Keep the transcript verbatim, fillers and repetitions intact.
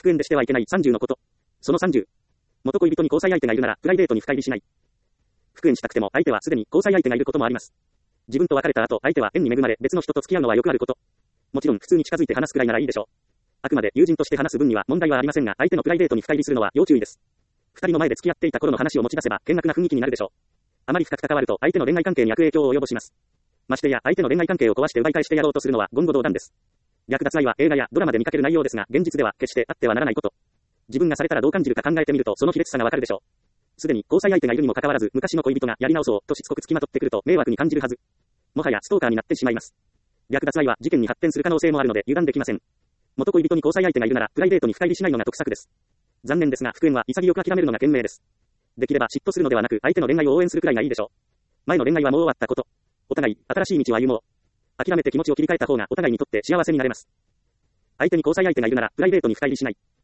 復縁でしてはいけないさんじゅうのこと。そのさんじゅう。元恋人に交際相手がいるなら、プライベートに深入りしない。復縁したくても、相手はすでに交際相手がいることもあります。自分と別れた後、相手は縁に恵まれ、別の人と付き合うのはよくあること。もちろん、普通に近づいて話すくらいならいいでしょう。あくまで友人として話す分には問題はありませんが、相手のプライベートに深入りするのは要注意です。二人の前で付き合っていた頃の話を持ち出せば、険悪な雰囲気になるでしょう。あまり深く関わると、相手の恋愛関係に悪影響を及ぼします。ましてや、相手の恋愛関係を壊して奪い返してやろうとするのは言語道断です。略奪愛は映画やドラマで見かける内容ですが、現実では決してあってはならないこと。自分がされたらどう感じるか考えてみると、その卑劣さがわかるでしょう。すでに交際相手がいるにもかかわらず、昔の恋人がやり直そうとしつこく付きまとってくると迷惑に感じるはず。もはやストーカーになってしまいます。略奪愛は事件に発展する可能性もあるので油断できません。元恋人に交際相手がいるなら、プライベートに深入りしないのが得策です。残念ですが、復縁は潔く諦めるのが賢明です。できれば嫉妬するのではなく、相手の恋愛を応援するくらいがいいでしょう。前の恋愛はもう終わったこと。お互い、新しい道を歩もう。諦めて気持ちを切り替えた方がお互いにとって幸せになれます。相手に交際相手がいるなら、プライベートに深入りしない。